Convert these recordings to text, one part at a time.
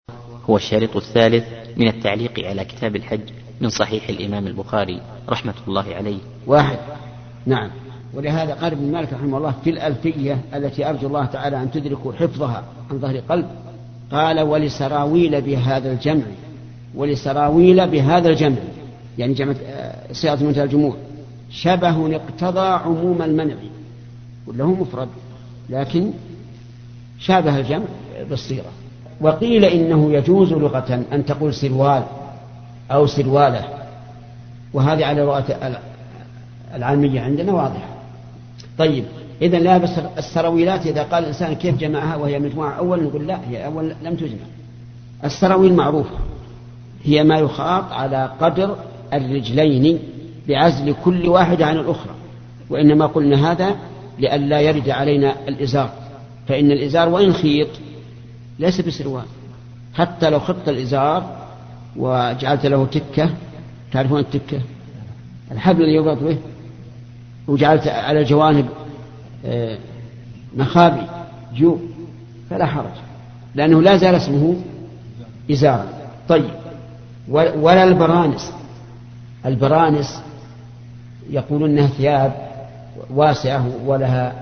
هو الشريط الثالث من التعليق على كتاب الحج من صحيح الإمام البخاري رحمة الله عليه. واحد. نعم. ولهذا قال ابن مالك رحمه الله في الألفية التي أرجو الله تعالى أن تدركوا حفظها عن ظهر قلب، قال ولسراويل بهذا الجمع، ولسراويل بهذا الجمع يعني جمع صيغة منتهى الجموع، شبه اقتضى عموم المنع، وله مفرد لكن شابه الجمع بالصيغة. وقيل إنه يجوز لغة أن تقول سروال أو سروالة، وهذه على رؤية العامية عندنا واضحة. طيب إذن لا بس السراويلات إذا قال الإنسان كيف جمعها وهي مجموعة أول نقول لا، هي أول لم تجمع. السراويل معروفة، هي ما يخاط على قدر الرجلين بعزل كل واحد عن الأخرى، وإنما قلنا هذا لئلا يرد علينا الإزار، فإن الإزار وإن خيط ليس بسروال، حتى لو خط الإزار وجعلت له تكة، تعرفون التكة الحبل اللي يربط به، وجعلت على الجوانب مخابي جيوب فلا حرج، لأنه لا زال اسمه إزار. طيب ولا البرانس، البرانس يقولون أنها ثياب واسعة ولها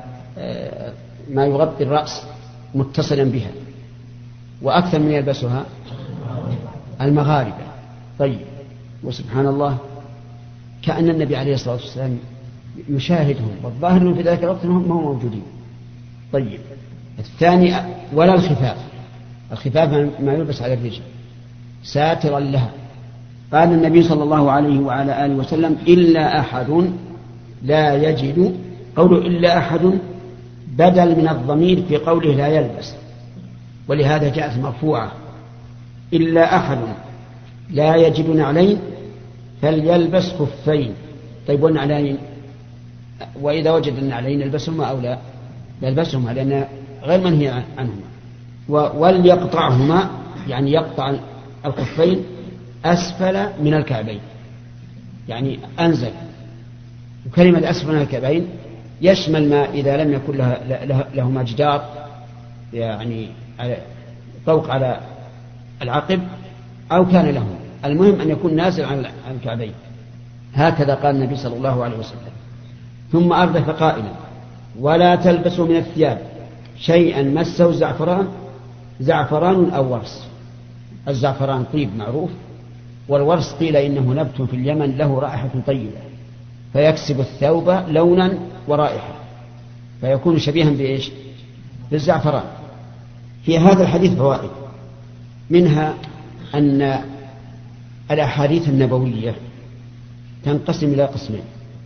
ما يغطي الرأس متصلا بها، وأكثر من يلبسها المغاربة. طيب وسبحان الله كأن النبي عليه الصلاة والسلام يشاهدهم، والظاهر من في ذلك الوقت هم موجودين. طيب الثاني ولا الخفاف، الخفاف ما يلبس على الرجل ساترا لها. قال النبي صلى الله عليه وعلى آله وسلم إلا أحد لا يجد، قوله إلا أحد بدل من الضمير في قوله لا يلبس، ولهذا جاءت مرفوعة إلا أحد لا يجد نعلين فليلبس خفين. طيب والنعلين وإذا وجد النعلين يلبسهما أو لا يلبسهما لأن غير منهي عنهما. وليقطعهما يعني يقطع الخفين أسفل من الكعبين، يعني أنزل. وكلمة أسفل من الكعبين يشمل ما إذا لم يكن لهما جدار يعني فوق على العقب أو كان لهم، المهم أن يكون نازل عن الكعبين. هكذا قال النبي صلى الله عليه وسلم. ثم أردف قائلا ولا تلبسوا من الثياب شيئا مسه الزعفران، زعفران أو ورس. الزعفران طيب معروف، والورس قيل إنه نبت في اليمن له رائحة طيبة فيكسب الثوب لونا ورائحة، فيكون شبيها بإيش؟ بالزعفران. في هذا الحديث فوائد، منها أن الأحاديث النبوية تنقسم إلى قسمين،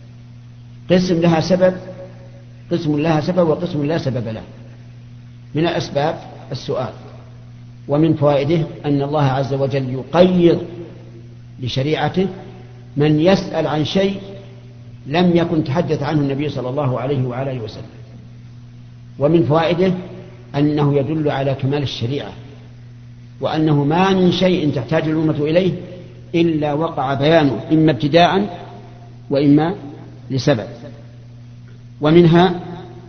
قسم لها سبب، قسم لها سبب وقسم لا سبب له. من الأسباب السؤال، ومن فوائده أن الله عز وجل يقيض لشريعته من يسأل عن شيء لم يكن تحدث عنه النبي صلى الله عليه وآله وسلم. ومن فوائده أنه يدل على كمال الشريعة، وأنه ما من شيء تحتاج الأمة إليه إلا وقع بيانه إما ابتداء وإما لسبب. ومنها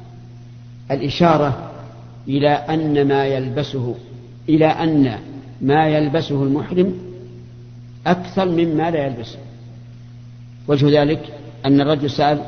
الإشارة إلى أن ما يلبسه المحرم أكثر مما لا يلبسه. وجه ذلك أن الرجل سأل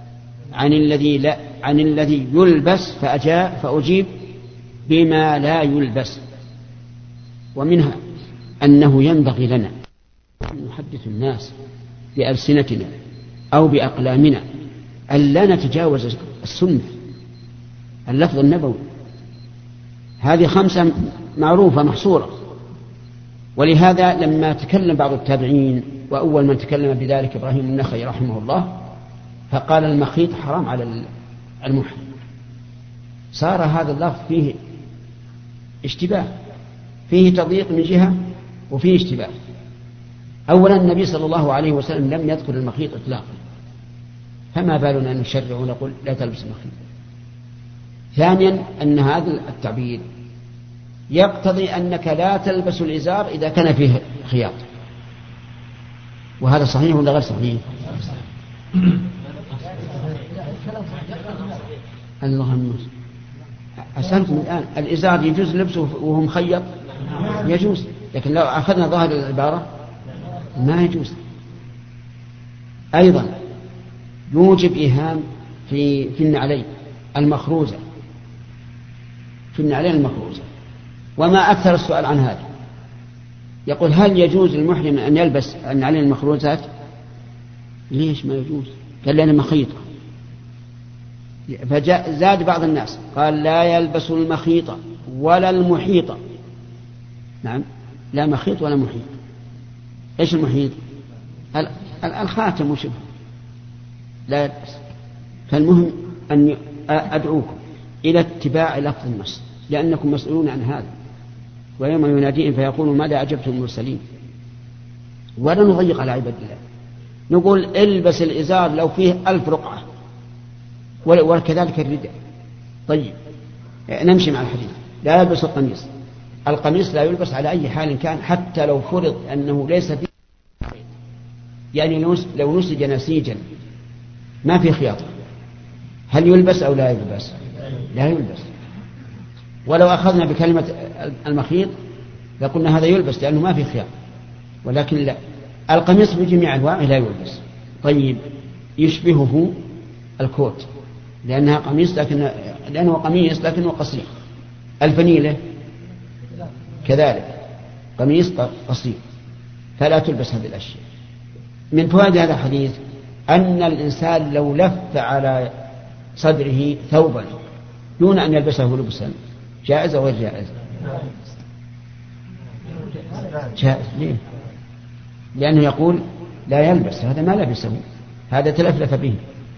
عن الذي يلبس فأجيب بما لا يلبس. ومنها أنه ينبغي لنا أن نحدث الناس بألسنتنا أو بأقلامنا ألا نتجاوز السنة، اللفظ النبوي. هذه 5 معروفة محصورة. ولهذا لما تكلم بعض التابعين، وأول من تكلم بذلك إبراهيم النخعي رحمه الله، فقال المخيط حرام على المحرم. صار هذا اللفظ فيه اشتباه، فيه تضييق من جهة وفيه اشتباه. أولا النبي صلى الله عليه وسلم لم يذكر المخيط إطلاقا، فما بالنا أن نشرع ونقول لا تلبس المخيط. ثانيا أن هذا التعبير يقتضي أنك لا تلبس الإزار إذا كان فيه خياط، وهذا صحيح ولا غير صحيح؟ اللهم أسألكم الآن، الإزار يجوز لبسه وهو مخيط؟ يجوز، لكن لو أخذنا ظاهر العبارة ما يجوز. أيضا يوجب إيهام في النعلين المخروزة، في النعلين المخروزة. وما أكثر السؤال عن هذا، يقول هل يجوز للمحرم أن يلبس النعلين المخروزات؟ ليش ما يجوز؟ قال لأنها مخيطة. فزاد بعض الناس قال لا يلبس المخيطة ولا المحيطة. نعم، لا مخيط ولا محيط. إيش المحيط؟ الخاتم وشبه، لا يلبس. فالمهم أن أدعوكم إلى اتباع لفظ النص، لأنكم مسؤولون عن هذا. ويوم يناديهم فيقولوا ماذا أجبتم المرسلين. ولا نضيق على عباد الله، نقول البس الإزار لو فيه 1000 رقعة، وكذلك الرداء. طيب نمشي مع الحديث. لا يلبس القميص. القميص لا يلبس على أي حال كان، حتى لو فرض أنه ليس فيه، يعني لو نسج نسيجا ما في خياطة، هل يلبس أو لا يلبس؟ لا يلبس. ولو أخذنا بكلمة المخيط لقلنا هذا يلبس لأنه ما في خياطة، ولكن لا، القميص بجميع أنواعه لا يلبس. طيب يشبهه الكوت لأنه قميص لكنه قصير. الفنيلة كذلك قميص قصير، فلا تلبس هذه الأشياء. من فوائد هذا الحديث أن الإنسان لو لف على صدره ثوبا دون أن يلبسه لبسا جائز أو غير جائز؟ جائز. ليه؟ لأنه يقول لا يلبس، هذا ما لبسه، هذا تلفلف به.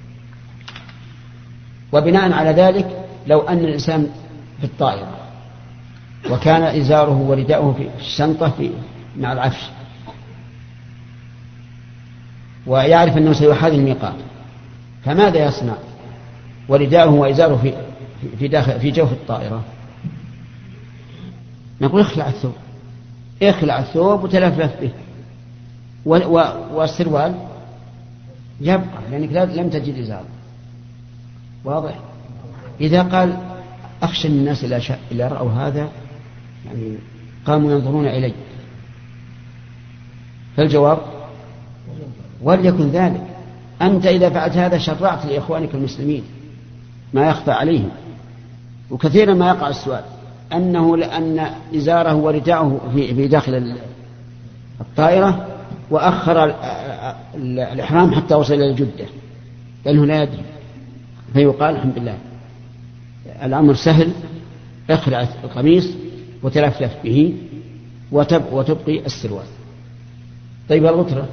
وبناء على ذلك لو أن الإنسان في الطائرة وكان إزاره ورداؤه في الشنطة مع العفش، ويعرف أنه سيحاذي الميقات، فماذا يصنع؟ ورداؤه وإزاره في جوف الطائرة. نقول اخلع الثوب وتلفلف به، والسروال يبقى لأنك لم تجد إزار. واضح؟ إذا قال أخشى الناس إلى رأوا هذا يعني قاموا ينظرون إلي، فالجواب وليكن ذلك. أنت إذا فعلت هذا شرعت لإخوانك المسلمين ما يخفى عليهم. وكثيرا ما يقع السؤال أنه لأن إزاره ورداءه في داخل الطائرة وأخر الإحرام حتى وصل إلى جدة لأنه لا يدري، فيقال الحمد لله الأمر سهل، اخلع القميص وتلفلف به وتبقي السروال. طيب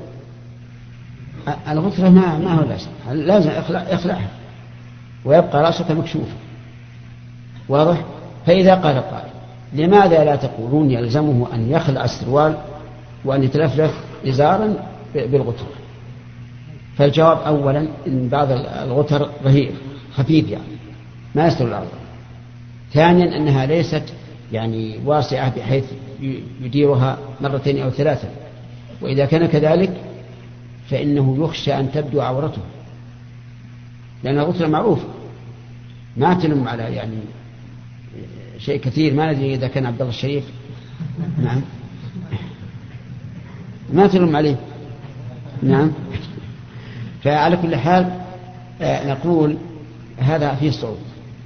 الغترة ما هو لازم اخلعها ويبقى رأسك مكشوفا. واضح؟ فإذا قال قائل لماذا لا تقولون يلزمه أن يخلع السروال وأن يتلفلف إزارا بالغترة؟ فالجواب أولا إن بعض الغتر رهيب خفيف يعني ما يستوي الأرض. ثانيا أنها ليست يعني واسعة بحيث يديرها 2 أو 3، وإذا كان كذلك فإنه يخشى أن تبدو عورته، لأن الغترة معروفة ما تلم على يعني شيء كثير. ما ندري إذا كان عبد الله الشريف نعم ما تلم عليه. نعم. فعلى كل حال نقول هذا فيه صعوبة،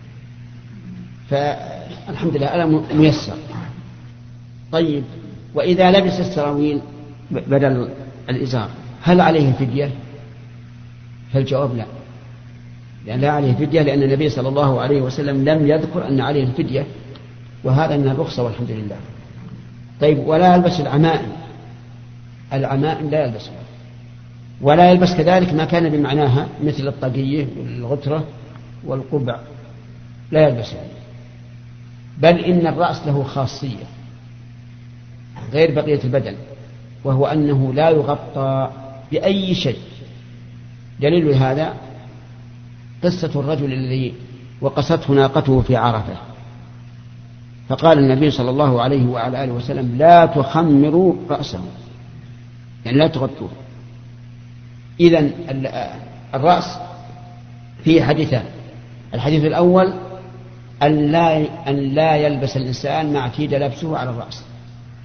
فالحمد لله أنا ميسر. طيب وإذا لبس السراويل بدل الإزار هل عليه فدية؟ فالجواب لا، لأن لا عليه فدية، لأن النبي صلى الله عليه وسلم لم يذكر أن عليه الفدية، وهذا من الرخصة والحمد لله. طيب ولا يلبس العمائم لا يلبسها، ولا يلبس كذلك ما كان بمعناها مثل الطاقية والغترة والقبع لا يلبسها. بل إن الرأس له خاصية غير بقية البدن، وهو أنه لا يغطى بأي شيء. دليل هذا قصة الرجل الذي وقصته ناقته في عرفة، فقال النبي صلى الله عليه وعلى آله وسلم لا تخمروا رأسه، يعني لا تغطوه. إذن الرأس فيه حديثان. الحديث الأول أن لا يلبس الإنسان ما اعتيد لبسه على الرأس،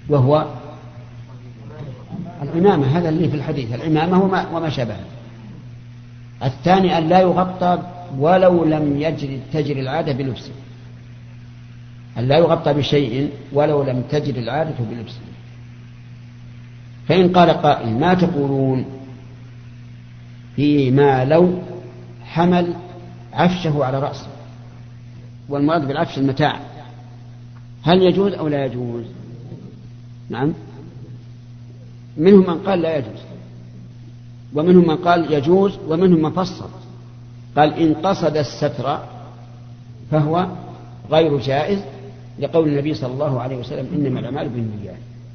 وهو العمامة، هذا اللي في الحديث، العمامة وما شابه. الثاني أن لا يغطى ولو لم تجري العادة بلبسه، أن لا يغطى بشيء ولو لم تجري العادة بلبسه. فإن قال قائل ما تقولون فيما لو حمل عفشه على رأسه، والمراد بالعفش المتاع، هل يجوز أو لا يجوز؟ نعم، منهم من قال لا يجوز، ومنهم من قال يجوز، ومنهم من فصل قال إن قصد الستر فهو غير جائز، لقول النبي صلى الله عليه وسلم إنما الأعمال بالنيات.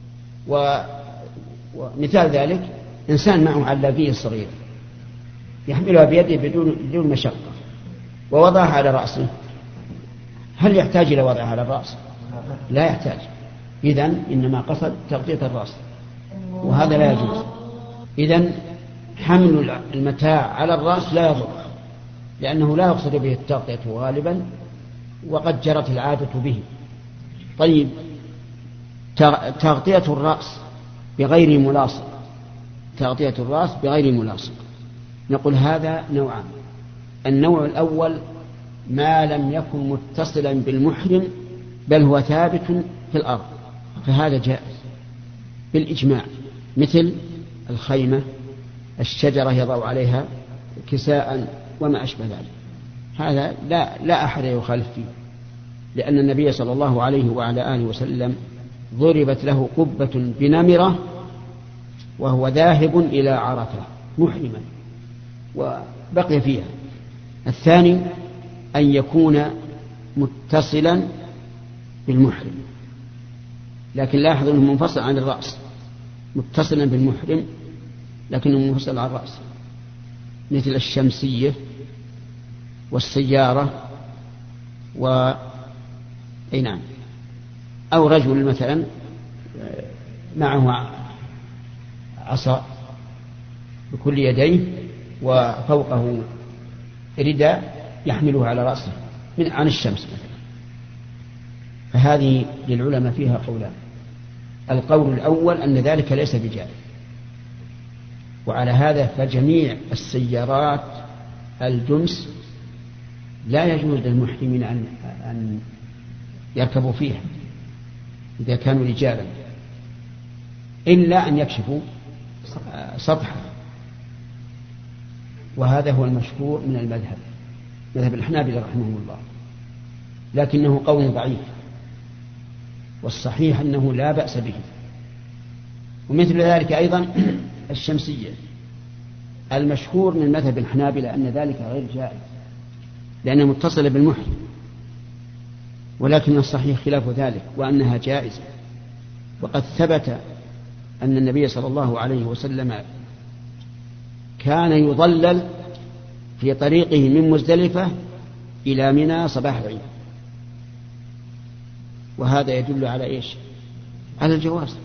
ومثال ذلك إنسان معه علاقية صغيرة يحملها بيده بدون مشقة ووضعها على رأسه، هل يحتاج إلى وضعها على الرأس؟ لا يحتاج، إذن إنما قصد تغطية الرأس، وهذا لا يجوز. إذن حمل المتاع على الرأس لا يضر، لأنه لا يقصد به التغطية غالبا، وقد جرت العادة به. طيب، تغطية الرأس بغير ملاصق، تغطية الرأس بغير ملاصق، نقول هذا نوعان. النوع الأول ما لم يكن متصلا بالمحرم بل هو ثابت في الأرض، فهذا جائز بالإجماع، مثل الخيمة، الشجرة يضع عليها كساء وما أشبه ذلك، هذا لا أحد يخالف فيه، لأن النبي صلى الله عليه وعلى آله وسلم ضربت له قبة بنمرة وهو ذاهب إلى عرفة محرما وبقي فيها. الثاني أن يكون متصلا بالمحرم، لكن لاحظوا أنه منفصل عن الرأس، متصلا بالمحرم لكنه منفصل عن الرأس، مثل الشمسية والسيارة نعم، أو رجل مثلا معه عصا بكل يديه وفوقه رداء يحمله على رأسه عن الشمس مثلا، فهذه للعلماء فيها قولان. القول الأول أن ذلك ليس بجائز، وعلى هذا فجميع السيارات الجمس لا يجوز للمحرمين أن يركبوا فيها إذا كانوا رجالا، إلا أن يكشفوا سطحا، وهذا هو المشهور من المذهب، مذهب الحنابلة رحمه الله، لكنه قول ضعيف، والصحيح أنه لا بأس به. ومثل ذلك أيضا الشمسية، المشهور من مذهب الحنابلة أن ذلك غير جائز لأنها متصلة بالمحرم، ولكن الصحيح خلاف ذلك وأنها جائزة. وقد ثبت أن النبي صلى الله عليه وسلم كان يضلل في طريقه من مزدلفة إلى منى صباح العيد، وهذا يدل على إيش؟ على الجواز.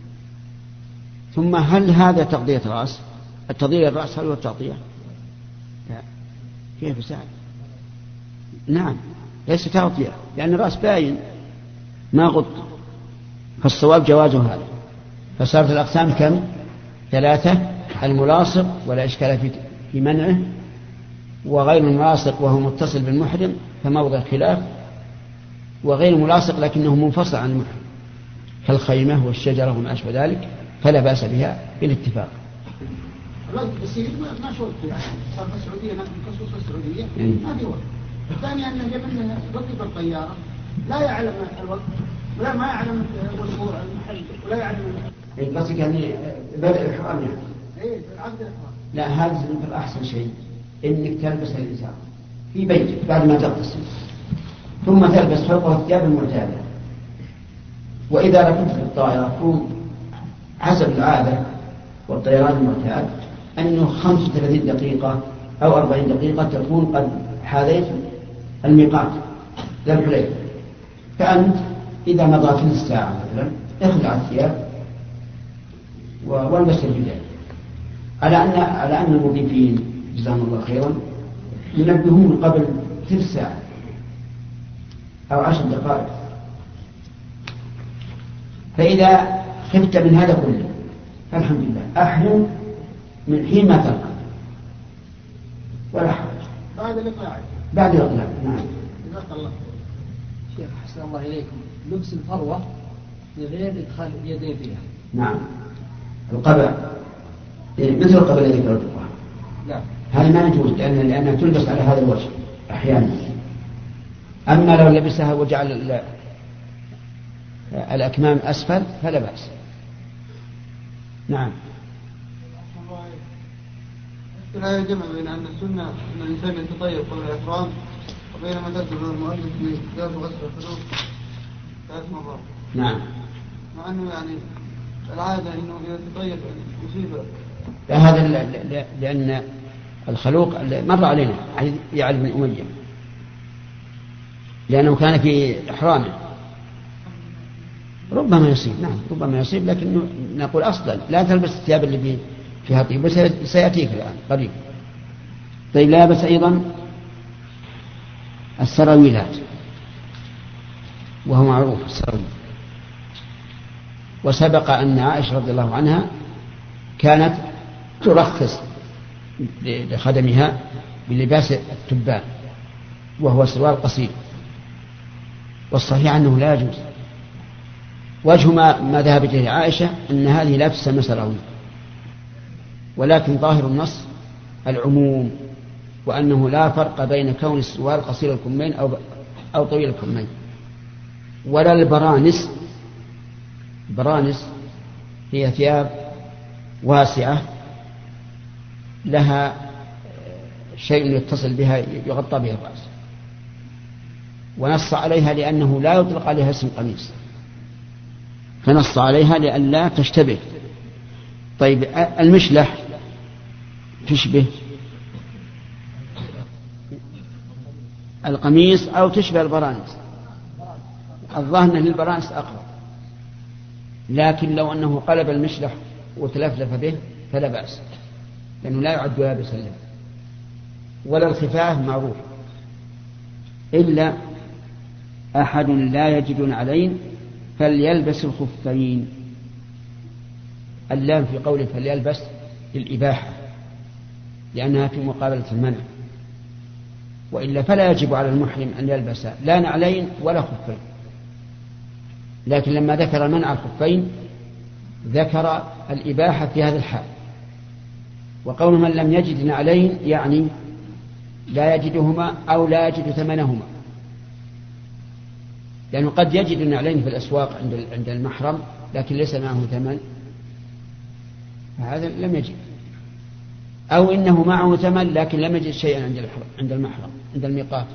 ثم هل هذا تغطية رأس؟ التغطية الرأس هل هو التغطية؟ لا، كيف سهل؟ نعم، ليس تغطية، لأن الرأس باين ما غطى، فالصواب جوازه هذا. فصارت الأقسام كم؟ 3: الملاصق ولا إشكال في منعه، وغير الملاصق وهو متصل بالمحرم فموضع خلاف، وغير ملاصق لكنه منفصل عن المحرم كالخيمة والشجرة وما أشبه ذلك، فلا بأس بها بالاتفاق. بس ما شو صار في السعودية، نحن خصوصا السعودية ما في وقت. الثاني أن جبنا ركب الطيارة لا يعلم الوقت ولا ما يعلم الوصول المحل ولا يعلم. قصدك يعني بدء الإحرام يعني؟ إيه، عقد الإحرام. لا، هذا أحسن شيء إنك تلبس الإزار في بيتك بعد ما تغتسل، ثم تلبس فوقه الثياب المعتادة. وإذا ركبت في الطائرة تكون حسب العادة والطيران المعتاد أنه 35 دقيقة أو 40 دقيقة تكون قد حاذيت الميقات ذا الحليفة، فأنت إذا مضى ثلث ساعة مثلا اخلع الثياب والبس الرداء، على أن المضيفين جزاهم الله خيرا ينبهون قبل ثلث ساعة أو 10 دقائق. فإذا خفت من هذا كله فالحمد لله أحرم من حين ما تلقى ولا حرج بعد الإقلاع. بعد الإقلاع. نعم. جزاك الله. شيخ حسن الله إليكم، لبس الفروة بغير إدخال اليدين فيها. نعم. القبع مثل القبع الذي ذكرته. لا. هذا ما يجوز لأنها تلبس على هذا الوجه أحيانا. أما لو لبسها وجعل الأكمام أسفل فلا بأس. نعم. لا يجمع بين أن السنة أن الإنسان يتطيب قبل الإحرام وبين ما تذكر المؤلف في جواز غسل الخدود 3 مرات. نعم. مع أنه يعني العادة أنه يتطيب يصيب. لا هذا لأن الخلوق مر علينا يعلم بن أمية لأنه كان في إحرامه ربما يصيب. نعم ربما يصيب، لكن نقول أصلا لا تلبس الثياب اللي فيها طيب، سيأتيك الآن قريب. طيب لا بس أيضا السراويلات، وهو معروف السراويل. وسبق أن عائشة رضي الله عنها كانت ترخص لخدمها بلباس التبان وهو سروال قصير، والصحيح أنه لا يجوز. وجه ما ذهبت إليه عائشة أن هذه لا تسمى سراويل، ولكن ظاهر النص العموم، وأنه لا فرق بين كون السروال قصير الكمين أو طويل الكمين. ولا البرانس. البرانس هي ثياب واسعة لها شيء يتصل بها يغطى به الرأس، ونص عليها لأنه لا يطلق عليها اسم قميص، فنص عليها لئلا تشتبه. طيب المشلح تشبه القميص أو تشبه البرانس، الظاهر أن البرانس أقرب، لكن لو أنه قلب المشلح وتلفلف به فلا بأس، لأنه لا يعد يابسا له. ولا الخفاف معروف، إلا أحد لا يجد نعلين فليلبس الخفين. اللام في قوله فليلبس للإباحة لأنها في مقابلة المنع، وإلا فلا يجب على المحرم أن يلبس لا نعلين ولا خفين. لكن لما ذكر منع الخفين ذكر الإباحة في هذا الحال. وقول من لم يجد نعلين يعني لا يجدهما أو لا يجد ثمنهما، لأنه قد يجد النعلين في الأسواق عند المحرم لكن ليس معه ثمن، هذا لم يجد. أو إنه معه ثمن لكن لم يجد شيئا عند المحرم عند الميقات،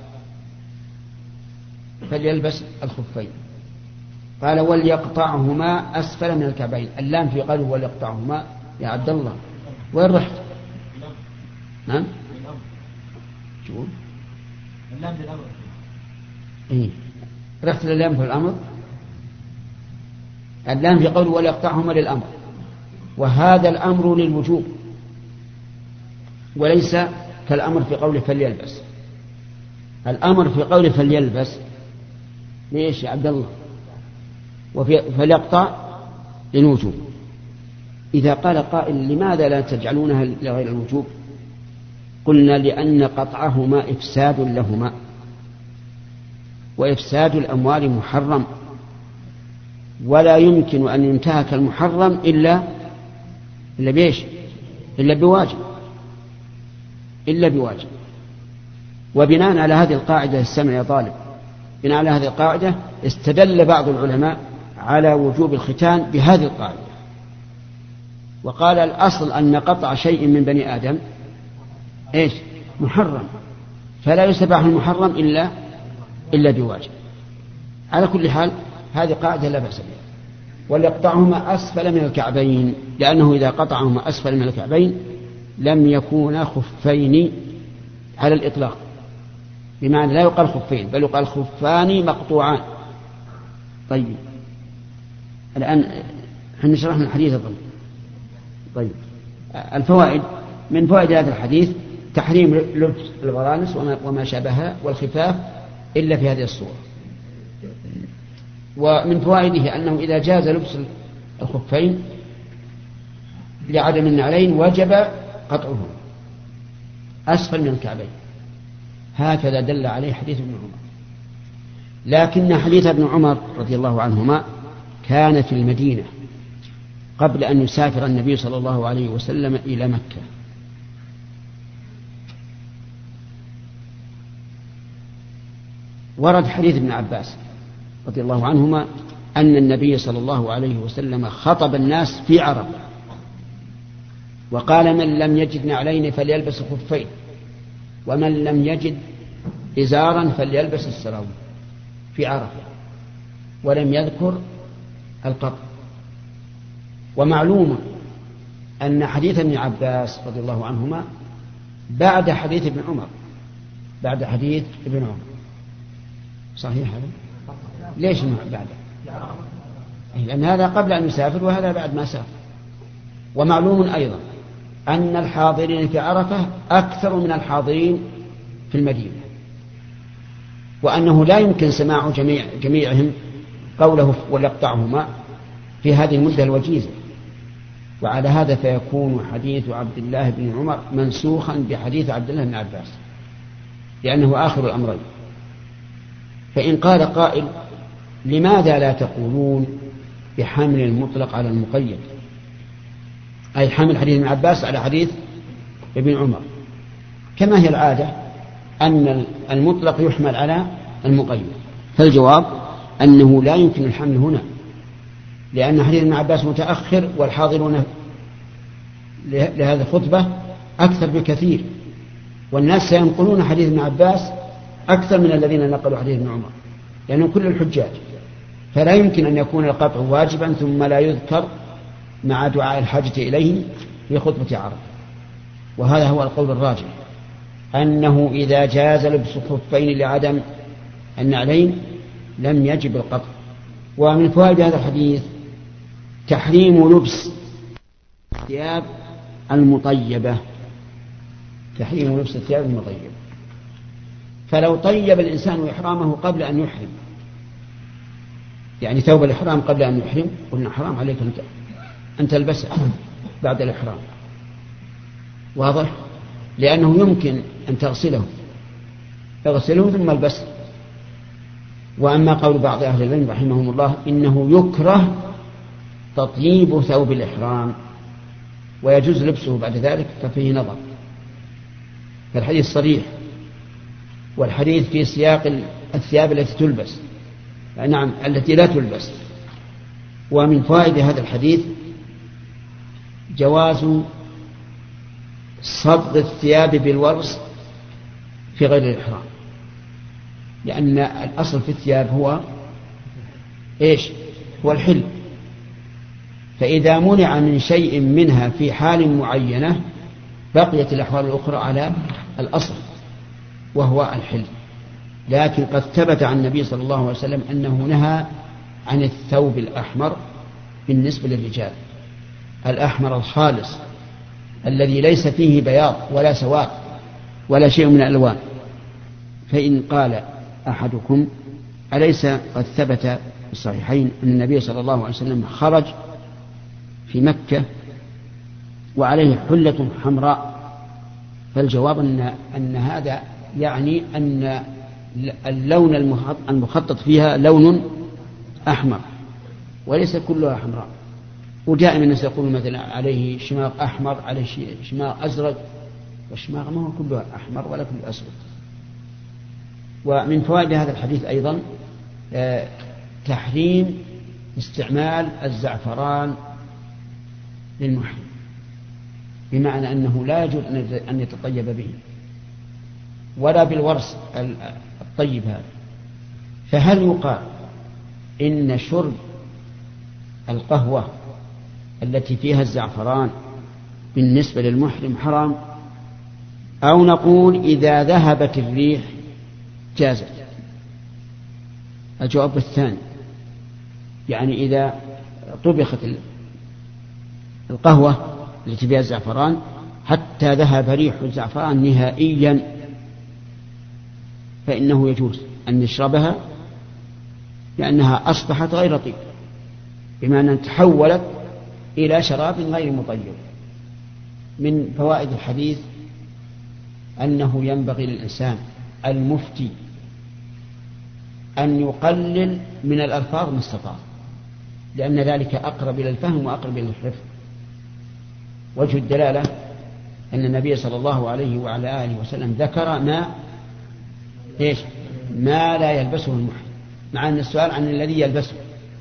فليلبس الخفين. قال وليقطعهما أسفل من الكعبين. اللام في قوله وليقطعهما يا عبد الله وين رحت؟ نعم شو اللام للأمر. إيه رحت للام في الأمر. اللام في قوله وليقطعهما للأمر، وهذا الأمر للوجوب وليس كالأمر في قوله فليلبس. الأمر في قوله فليلبس ليش يا عبد الله؟ فليقطع للوجوب. إذا قال قائل لماذا لا تجعلونها لغير الوجوب؟ قلنا لأن قطعهما إفساد لهما، وإفساد الأموال محرم، ولا يمكن أن ينتهك المحرم إلا بإيش؟ إلا بواجب. وبناء على هذه القاعدة السمع يا طالب، بناء على هذه القاعدة استدل بعض العلماء على وجوب الختان بهذه القاعدة، وقال الأصل أن قطع شيء من بني آدم إيش؟ محرم، فلا يستباح المحرم إلا بواجب. على كل حال هذه قاعدة لا بأس بها. وليقطعهما أسفل من الكعبين، لأنه إذا قطعهما أسفل من الكعبين لم يكونا خفين على الإطلاق، بمعنى لا يقال خفين بل يقال خفان مقطوعان. طيب الآن احنا شرحنا الحديث أظن. طيب الفوائد: من فوائد هذا الحديث تحريم لبس البرانس وما شابهها والخفاف إلا في هذه الصورة. ومن فوائده أنه إذا جاز لبس الخفين لعدم النعلين وجب قطعه أسفل من الكعبين. هكذا دل عليه حديث ابن عمر. لكن حديث ابن عمر رضي الله عنهما كان في المدينة قبل أن يسافر النبي صلى الله عليه وسلم إلى مكة. ورد حديث ابن عباس رضي الله عنهما أن النبي صلى الله عليه وسلم خطب الناس في عرفة وقال: من لم يجد نعلين فليلبس خفين، ومن لم يجد إزارا فليلبس السراويل، في عرفة، ولم يذكر القطع. ومعلوم أن حديث ابن عباس رضي الله عنهما بعد حديث ابن عمر، بعد حديث ابن عمر. صحيح هذا؟ ليش بعده؟ لأن هذا قبل أن يسافر وهذا بعد ما سافر. ومعلوم أيضا أن الحاضرين في عرفة أكثر من الحاضرين في المدينة، وأنه لا يمكن سماع جميعهم قوله وليقطعهما في هذه المدة الوجيزة. وعلى هذا فيكون حديث عبد الله بن عمر منسوخا بحديث عبد الله بن عباس، لأنه آخر الأمرين. فإن قال قائل: لماذا لا تقولون بحمل المطلق على المقيد، أي حمل حديث ابن عباس على حديث ابن عمر، كما هي العادة أن المطلق يحمل على المقيد؟ فالجواب أنه لا يمكن الحمل هنا، لأن حديث ابن عباس متأخر والحاضرون لهذه الخطبة أكثر بكثير، والناس سينقلون حديث ابن عباس أكثر من الذين نقلوا حديث ابن عمر، لأنهم كل الحجاج. فلا يمكن أن يكون القطع واجبا ثم لا يذكر مع دعاء الحاجة إليه في خطبة عرفة. وهذا هو القول الراجح، أنه إذا جاز لبس الخفين لعدم النعلين لم يجب القطع. ومن فوائد هذا الحديث تحريم لبس الثياب المطيبة، تحريم لبس الثياب المطيبة. فلو طيب الإنسان إحرامه قبل أن يحرم، يعني ثوب الإحرام قبل أن يحرم، قلنا حرام عليك أن تلبسه بعد الإحرام، واضح؟ لأنه يمكن أن تغسله ثم البسه. وأما قول بعض أهل العلم رحمهم الله إنه يكره تطييب ثوب الإحرام ويجوز لبسه بعد ذلك، ففيه نظر. فالحديث صريح، والحديث في سياق الثياب التي تلبس، نعم التي لا تلبس. ومن فوائد هذا الحديث جواز صبغ الثياب بالورس في غير الإحرام، لأن الأصل في الثياب هو إيش؟ هو الحل. فإذا منع من شيء منها في حال معينة بقيت الأحوال الأخرى على الأصل وهو الحل. لكن قد ثبت عن النبي صلى الله عليه وسلم أنه نهى عن الثوب الأحمر بالنسبة للرجال، الأحمر الخالص الذي ليس فيه بياض ولا سواد ولا شيء من الألوان. فإن قال أحدكم: أليس قد ثبت في الصحيحين أن النبي صلى الله عليه وسلم خرج في مكة وعليه حلة حمراء؟ فالجواب أن هذا يعني أن اللون المخطط فيها لون أحمر وليس كلها حمراء. ودائما الناس يقولون مثلا عليه شماغ أحمر، عليه شماغ أزرق، والشماغ ما هو كله أحمر ولا كله أسود. ومن فوائد هذا الحديث أيضا تحريم استعمال الزعفران للمحرم، بمعنى أنه لا يجوز أن يتطيب به ولا بالورس الطيب هذا. فهل يقال إن شرب القهوة التي فيها الزعفران بالنسبة للمحرم حرام، أو نقول إذا ذهبت الريح جازت؟ الجواب الثاني، يعني إذا طبخت القهوة التي فيها الزعفران حتى ذهب ريح الزعفران نهائيا فإنه يجوز أن نشربها، لأنها أصبحت غير طيب. بمعنى أن تحولت إلى شراب غير مطيب. من فوائد الحديث أنه ينبغي للإنسان المفتي أن يقلل من الألفاظ ما استطاع، لأن ذلك أقرب إلى الفهم وأقرب إلى الحفظ. وجه الدلالة أن النبي صلى الله عليه وعلى آله وسلم ذكر ما لا يلبسه المحرم، مع أن السؤال عن الذي يلبسه،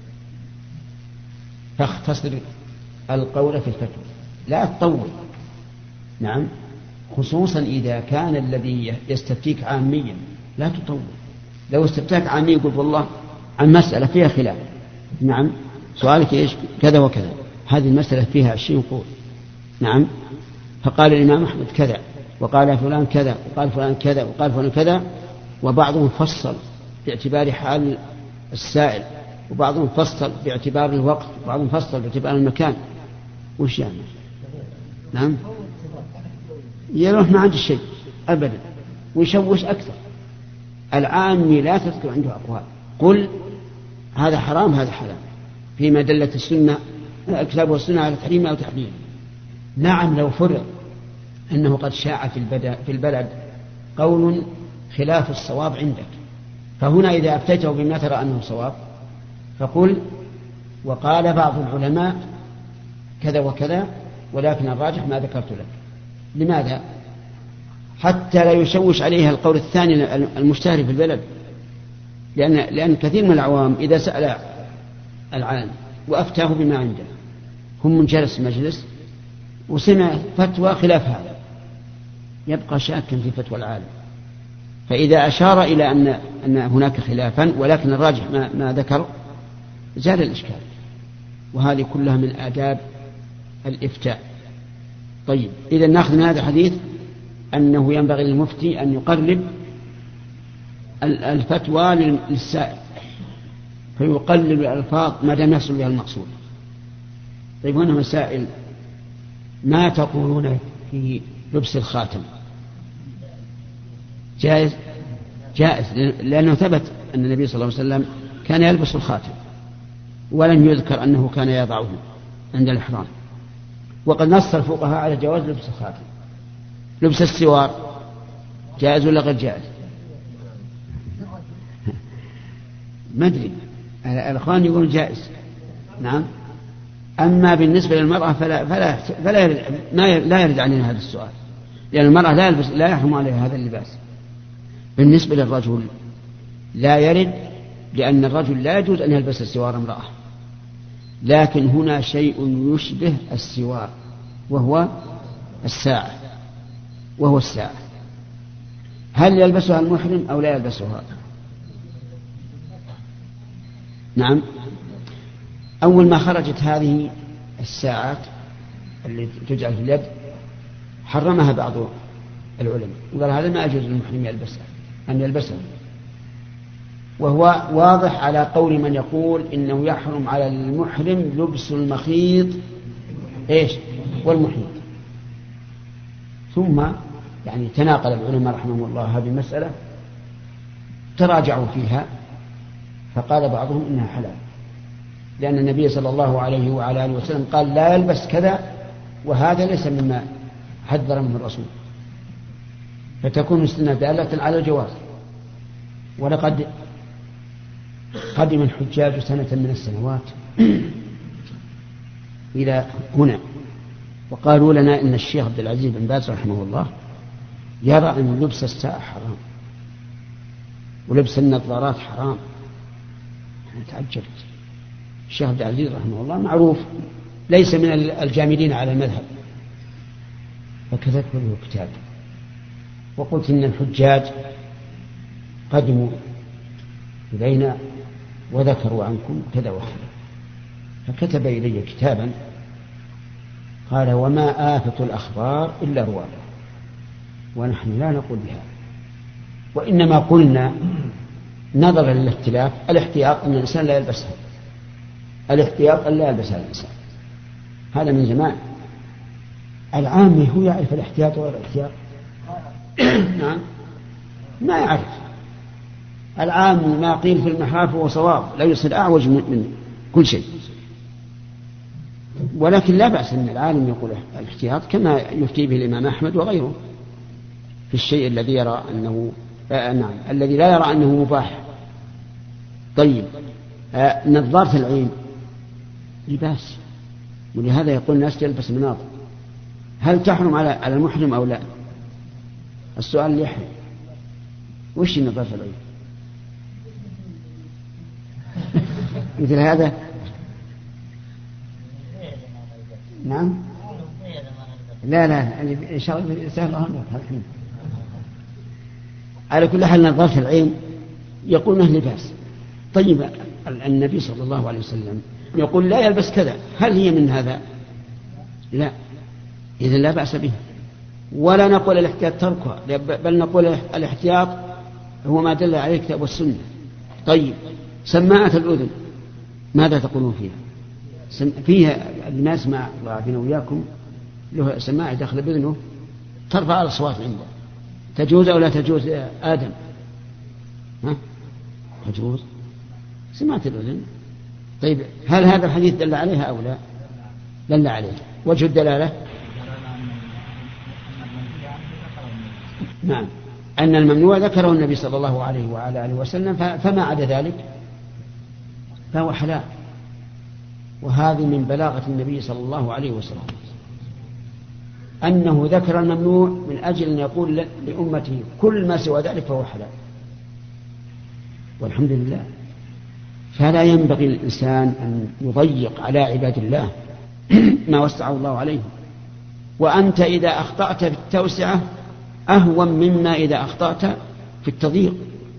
فاختصر القول في الفتوى لا تطول. نعم، خصوصا إذا كان الذي يستفتيك عاميا لا تطول. لو استفتاك عامي يقول والله عن مسألة فيها خلاف، نعم سؤالك إيش كذا وكذا، هذه المسألة فيها 20 قول، نعم، فقال الإمام أحمد كذا، وقال فلان كذا، وقال فلان كذا، وقال فلان كذا، وبعضهم فصل باعتبار حال السائل، وبعضهم فصل باعتبار الوقت، وبعضهم فصل باعتبار المكان. وش يعني؟ نعم، يروح ما عنده شيء أبدا ويشوش أكثر. العامي لا تذكر عنده أقوال، قل هذا حرام هذا حلال فيما دلت السنة الكتاب والسنة على تحريم أو تحليل. نعم، لو فرض أنه قد شاع في البلد قول خلاف الصواب عندك، فهنا إذا أفتيته بما ترى أنه صواب فقل وقال بعض العلماء كذا وكذا، ولكن الراجح ما ذكرت لك. لماذا؟ حتى لا يشوش عليها القول الثاني المشتهر في البلد، لأن كثير من العوام إذا سأل العالم وأفتاه بما عنده، هم من جلس مجلس وسمع فتوى خلاف هذا، يبقى شاكا في فتوى العالم. فإذا أشار إلى أن هناك خلافا ولكن الراجح ما ذكر زال الإشكال. وهذه كلها من آداب الإفتاء. طيب، إذا نأخذ من هذا الحديث أنه ينبغي للمفتي أن يقرب الفتوى للسائل فيقلل الألفاظ ما دام يحصل بها المقصود. طيب، هنا مسائل. ما تقولون في لبس الخاتم؟ جائز؟ جائز، لأنه ثبت أن النبي صلى الله عليه وسلم كان يلبس الخاتم ولم يذكر أنه كان يضعه عند الإحرام. وقد نص الفقهاء على جواز لبس الخاتم. لبس السوار جائز ولا غير جائز؟ ما أدري، الأخوان يقولون جائز. نعم. أما بالنسبة للمرأة لا يرد علينا هذا السؤال، لأن المرأة لا يحرم عليها هذا اللباس. بالنسبة للرجل لا يرد، لأن الرجل لا يجوز أن يلبس السوار امرأة. لكن هنا شيء يشبه السوار وهو الساعة، هل يلبسها المحرم أو لا يلبسها؟ نعم. أول ما خرجت هذه الساعات التي تجعل في اليد حرمها بعض العلماء وقال هذا ما يجوز للمحرم أن يلبسها، وهو واضح على قول من يقول إنه يحرم على المحرم لبس المخيط والمحيط. ثم يعني تناقل العلماء رحمهم الله هذه المسألة، تراجعوا فيها، فقال بعضهم إنها حلال، لأن النبي صلى الله عليه وعلى آله وسلم قال لا يلبس كذا، وهذا ليس مما حذر منه الرسول، فتكون السنة دالة على الجواز. ولقد قدم الحجاج سنة من السنوات إلى هنا وقالوا لنا إن الشيخ عبد العزيز بن باز رحمه الله يرى أن لبس الساعة حرام ولبس النظارات حرام. تعجبت. الشيخ عبد العزيز رحمه الله معروف ليس من الجامدين على المذهب، فكتبت له كتاب وقلت إن الحجاج قدموا إلينا وذكروا عنكم كذا وكذا، فكتب إلي كتابا قال وما آفة الأخبار إلا روابها، ونحن لا نقول بها، وإنما قلنا نظرا للاختلاف الاحتياط أن الإنسان لا يلبسها، الاحتياط أن لا يلبسها الإنسان، هذا من زمان. العامي هو يعرف الاحتياط والاحتياط نعم ما يعرف. العامي ما قيل في المحاف هو صواب، لا يصير أعوج من كل شيء. ولكن لا بأس أن العالم يقول الاحتياط كما يفتي به الإمام أحمد وغيره في الشيء الذي يرى أنه نعم الذي لا يرى أنه مباح. طيب نظارة العين لباس، ولهذا يقول الناس يلبس مناظر. هل تحرم على المحرم أو لا؟ السؤال اللي يحرم وش نظارة العين؟ مثل هذا نعم لا إن شاء الله سهل الحين. على كل حال نظارة العين يقول انه لباس. طيب النبي صلى الله عليه وسلم يقول لا يلبس كذا، هل هي من هذا؟ لا، إذن لا بأس به. ولا نقول الاحتياط تركها، بل نقول الاحتياط هو ما دل عليه الكتاب والسنة. طيب سماعة الأذن ماذا تقولون فيها؟ فيها اللي ما يسمع الله عافينا وإياكم له سماعة داخل بأذنه ترفع الأصوات عنده، تجوز أو لا تجوز يا آدم؟ ها؟ تجوز سماعة الأذن. طيب هل هذا الحديث دل عليها أو لا؟ دل عليها. وجه الدلالة نعم أن الممنوع ذكره النبي صلى الله عليه وعلى آله وسلم، فما عدا ذلك فهو حلال. وهذه من بلاغة النبي صلى الله عليه وسلم أنه ذكر الممنوع من أجل أن يقول لأمته كل ما سوى ذلك فهو حلال، والحمد لله. فلا ينبغي للإنسان أن يضيق على عباد الله ما وسعه الله عليه. وأنت إذا أخطأت في التوسعة أهون مما إذا أخطأت في التضييق،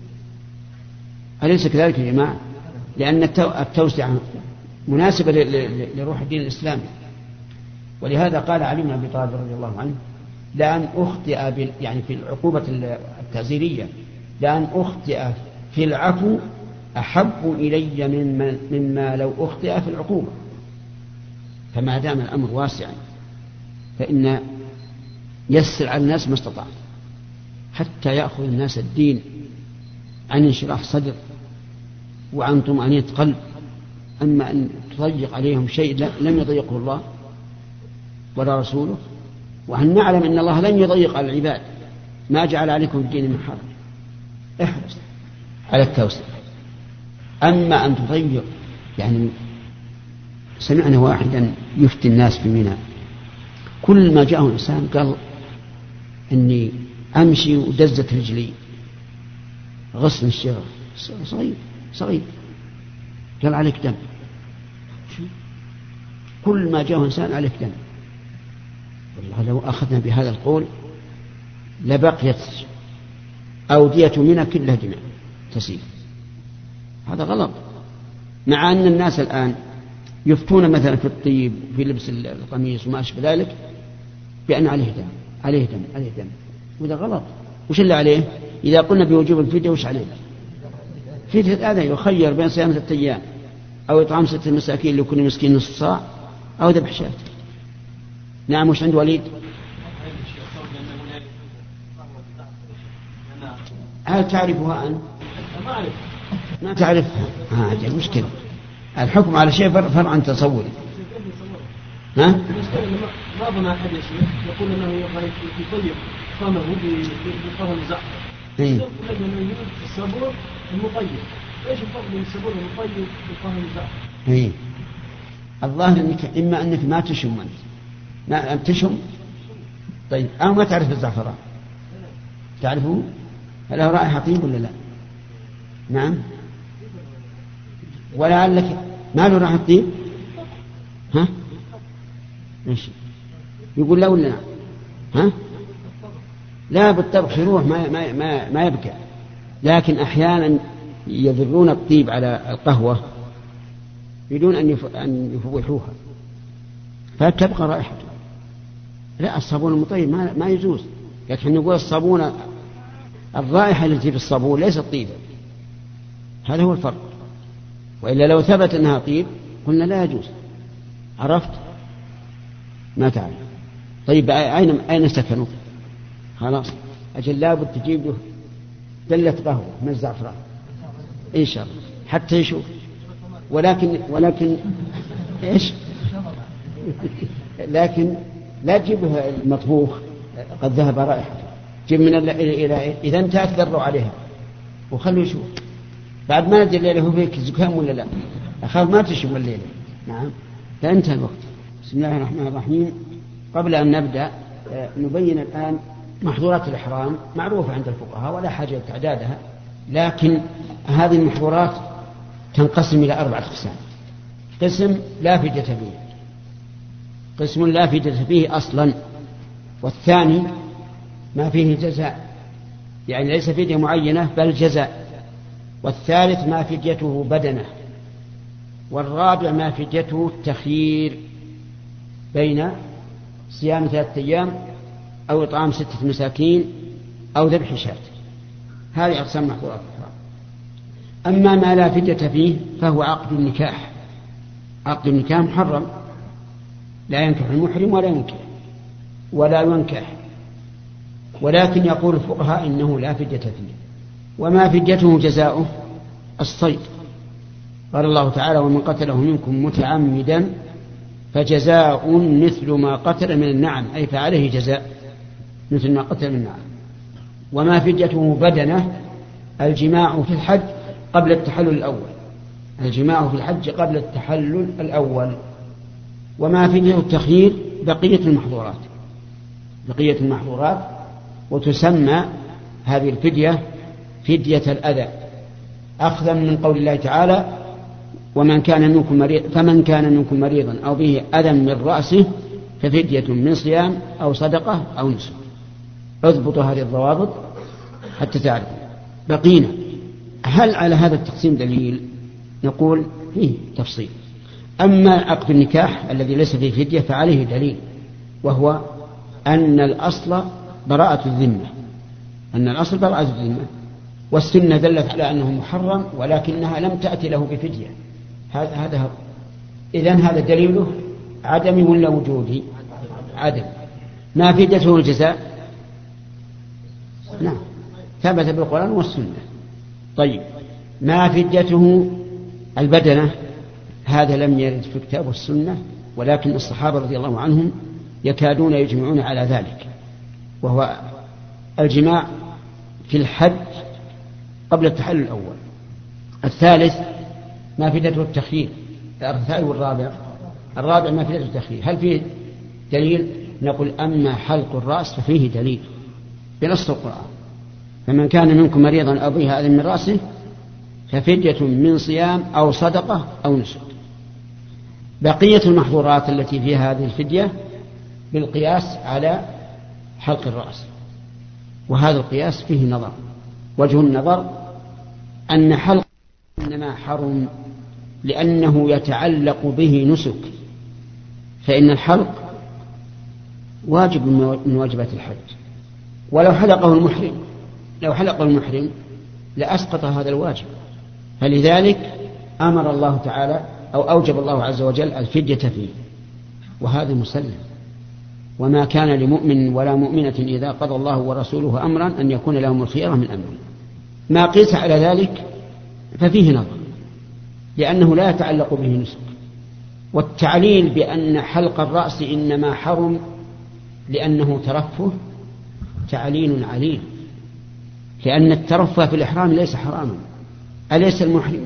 أليس كذلك يا جماعة؟ لأن التوسعة مناسبة لروح الدين الإسلامي. ولهذا قال علي بن أبي طالب رضي الله عنه لأن أخطئ يعني في العقوبة التعزيرية لأن أخطئ في العفو أحب إلي مما لو أخطئ في العقوبة. فما دام الأمر واسعا فإن يسر على الناس ما استطاع حتى يأخذ الناس الدين عن انشراح صدر وعن طمأنينة قلب. أما أن تضيق عليهم شيء لم يضيقه الله ولا رسوله، وأن نعلم أن الله لن يضيق على العباد، ما جعل عليكم الدين من حرج، احرص على التوسع. أما أن تضيق يعني سمعنا واحدا يفتي الناس في منى كل ما جاءه إنسان قال إني أمشي ودزت رجلي غصن الشغل صغير قال عليك دم. كل ما جاءه إنسان عليك دم. والله لو أخذنا بهذا القول لبقيت أودية منى كلها دماء تسيل. هذا غلط. مع أن الناس الآن يفتون مثلا في الطيب في لبس القميص وما أشبه ذلك بأن عليه دم وده غلط. وش اللي عليه؟ إذا قلنا بوجوب الفدية وش عليه؟ فدية هذا يخير بين صيام 6 أيام أو إطعام 6 مساكين لكل مسكين نصف صاع أو ذبح شاة. نعم. وش عند وليد؟ هل تعرفها أنت؟ ما تعرفها. هذه مشكلة. الحكم على شيء فرع عن تصوري. ها؟ بعضنا أحد يقول أنه يطيب فمه بفم الزعتر. لكن الصابون المطيب، ايش الفرق بين الصابون المطيب وفم الزعتر؟ الظاهر انك اما انك ما تشم انت ما تشم. طيب او ما تعرف الزعفران؟ تعرفه؟ هل له رائحة طيب ولا لا؟ نعم. ولعلك ما له رائحة طيب. ها؟ ماشي. يقول لا ولا نعم؟ ها؟ لا بالطبخ يروح ما يبكى. لكن أحيانا يذرون الطيب على القهوة بدون أن يفوحوها فتبقى رائحته. لا الصابون المطيب ما يجوز. لكن نقول الصابون الرائحة التي في الصابون ليست طيبة. هذا هو الفرق. وإلا لو ثبت أنها طيب قلنا لا يجوز. عرفت؟ ما تعرف. طيب أين سكنوا؟ خلاص أجل لابد تجيب له دلة قهوة من الزعفران إن شاء الله حتى يشوف. ولكن إيش لكن لا تجيبها المطبوخ قد ذهب رائحته، جيب من إلى إذا انتهت ذروا عليها وخلوا يشوف. بعد ما ندري الليلة هو فيك زكام ولا لا، أخاف ما تشرب الليلة. نعم، فانتهى الوقت. بسم الله الرحمن الرحيم. قبل أن نبدأ نبين الآن محظورات الإحرام معروفة عند الفقهاء ولا حاجة لتعدادها، لكن هذه المحظورات تنقسم إلى 4 أقسام. قسم لا فدية فيه، قسم لا فدية فيه أصلا، والثاني ما فيه جزاء يعني ليس فدية معينة بل جزاء، والثالث ما فديته بدنة، والرابع ما فديته التخيير بين صيام 3 أيام أو إطعام 6 مساكين أو ذبح شاة. هذه أقسام محظورات الإحرام. أما ما لا فدية فيه فهو عقد النكاح. عقد النكاح محرم، لا ينكح المحرم ولا ينكح، ولكن يقول الفقهاء إنه لا فدية فيه. وما فديته جزاؤه الصيد. قال الله تعالى: ومن قتله منكم متعمدا فجزاء مثل ما قتل من النعم، أي فعليه جزاء مثل ما قتل من النعم. وما فديته بدنة الجماع في الحج قبل التحلل الأول، الجماع في الحج قبل التحلل الأول. وما فديته التخيير بقية المحظورات، وتسمى هذه الفدية فدية الأذى، أخذا من قول الله تعالى: فمن كان منكم مريضا أو به أذى من رأسه ففدية من صيام أو صدقة أو نسك. اضبطوا هذه الضوابط حتى تعرفوا. بقينا، هل على هذا التقسيم دليل؟ نقول فيه تفصيل. أما عقد النكاح الذي ليس فيه فدية فعليه دليل، وهو أن الأصل براءة الذمة، والسنة دلت على أنه محرم ولكنها لم تأتي له بفدية. هذا إذن هذا دليله عدمي ولا وجودي؟ عدم. ما فديته الجزاء؟ نعم، ثبت بالقرآن والسنة. طيب، ما فديته البدنة؟ هذا لم يرد في الكتاب والسنة، ولكن الصحابة رضي الله عنهم يكادون يجمعون على ذلك، وهو الجماع في الحج قبل التحلل الأول. الثالث ما فديته التخيير. الثالث والرابع، الرابع ما فديته التخيير. هل فيه دليل؟ نقول: أما حلق الرأس ففيه دليل بنص القرآن: فمن كان منكم مريضا أو به أذى من رأسه ففدية من صيام أو صدقة أو نسك. بقية المحظورات التي فيها هذه الفدية بالقياس على حلق الرأس، وهذا القياس فيه نظر. وجه النظر أن حلق إنما حرم لأنه يتعلق به نسك، فإن الحلق واجب من واجبات الحج، ولو حلقه المحرم لأسقط هذا الواجب. فلذلك أمر الله تعالى أو أوجب الله عز وجل الفدية فيه، وهذا مسلم. وما كان لمؤمن ولا مؤمنة إذا قضى الله ورسوله أمرا أن يكون لهم الخيرة من أمره. ما قيس على ذلك ففيه نظر، لأنه لا يتعلق به نسك. والتعليل بأن حلق الرأس إنما حرم لأنه ترفه تعليل عليل، لأن الترفه في الإحرام ليس حراما. أليس المحرم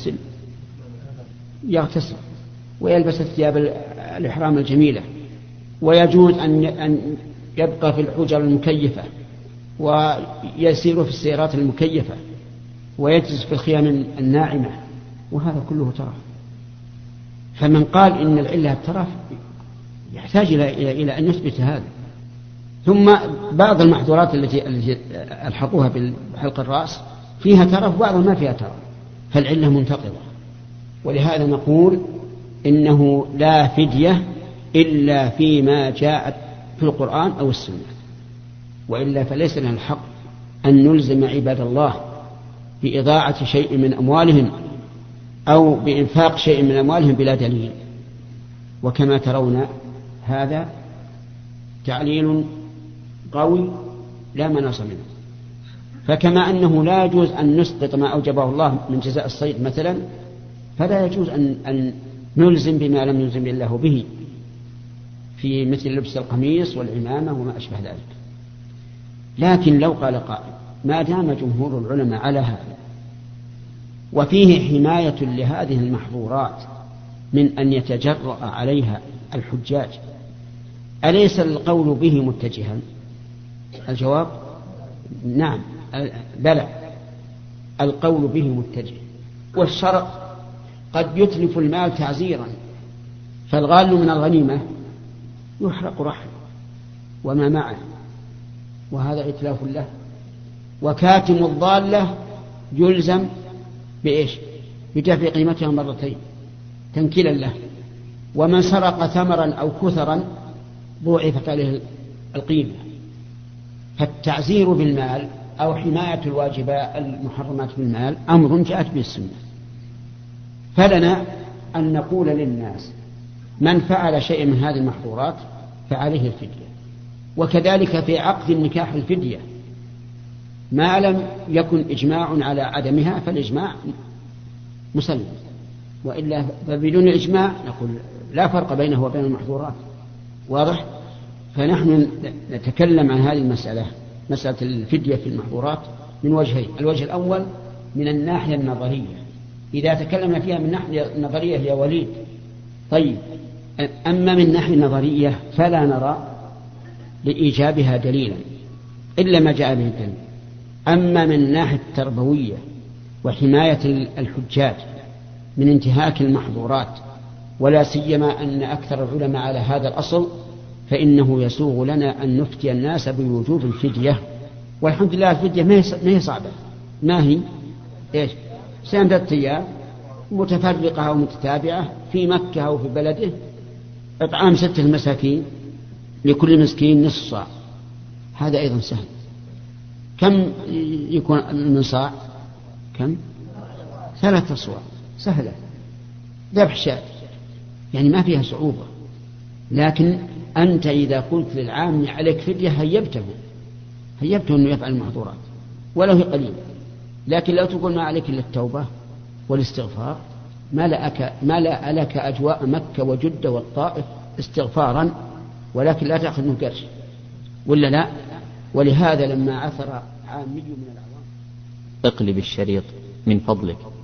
يغتسل ويلبس الثياب الإحرام الجميلة، ويجوز أن يبقى في الحجر المكيفة ويسير في السيارات المكيفة ويجلس في الخيام الناعمة، وهذا كله ترف. فمن قال إن العلة الترف يحتاج إلى أن يثبت هذا. ثم بعض المحظورات التي ألحقوها بحلق الرأس فيها ترف وبعضها ما فيها ترف، فالعلة منتقضة. ولهذا نقول إنه لا فدية إلا فيما جاءت في القرآن أو السنة، وإلا فليس لنا الحق أن نلزم عباد الله بإضاعة شيء من أموالهم أو بإنفاق شيء من أموالهم بلا دليل. وكما ترون هذا تعليل قوي لا مناص منه. فكما أنه لا يجوز أن نسقط ما أوجبه الله من جزاء الصيد مثلا، فلا يجوز أن نلزم بما لم يلزم الله به. في مثل لبس القميص والعمامة وما أشبه ذلك. لكن لو قال قائل ما دام جمهور العلماء على هذا وفيه حماية لهذه المحظورات من أن يتجرأ عليها الحجاج، أليس القول به متجها؟ الجواب نعم، بلى، القول به متجه. والشرع قد يتلف المال تعزيرا، فالغال من الغنيمة يحرق رحله وما معه، وهذا إتلاف له. وكاتم الضالة يلزم بإيش؟ بدفع قيمتها مرتين تنكيلا له. ومن سرق ثمرا أو كثرا ضوعفت عليه القيمة. فالتعزير بالمال أو حماية الواجبات المحرمات بالمال أمر جاءت به السنة. فلنا أن نقول للناس من فعل شيء من هذه المحظورات فعليه الفدية. وكذلك في عقد النكاح الفدية، ما لم يكن إجماع على عدمها فالإجماع مسلم، وإلا فبدون إجماع نقول لا فرق بينه وبين المحظورات. واضح؟ فنحن نتكلم عن هذه المسألة، مسألة الفدية في المحظورات، من وجهين. الوجه الأول من الناحية النظرية، إذا تكلمنا فيها من الناحية النظرية هي وليد. طيب، أما من الناحية النظرية فلا نرى لإيجابها دليلا إلا ما جاء به الدليل. أما من الناحية التربوية وحماية الحجاج من انتهاك المحظورات، ولا سيما أن أكثر العلماء على هذا الأصل، فإنه يسوغ لنا أن نفتي الناس بوجوب الفدية. والحمد لله الفدية ما هي صعبة. ما هي؟ إيش؟ 3 أيام متفرقة أو متتابعة في مكة أو في بلده، إطعام 6 مساكين، لكل مسكين نصف صاع. هذا أيضا سهل. كم يكون من صاع؟ كم؟ 3 أصواع، سهلة. ذبح شاة، يعني ما فيها صعوبة. لكن أنت إذا قلت للعام عليك فدية هيبته أنه يفعل المحظورات ولو هي قليل. لكن لو تقول ما عليك إلا التوبة والاستغفار، ما لك أجواء مكة وجدة والطائف استغفارا، ولكن لا تأخذ منه قرش ولا لا. ولهذا لما عثر عامي من العوام اقلب الشريط من فضلك.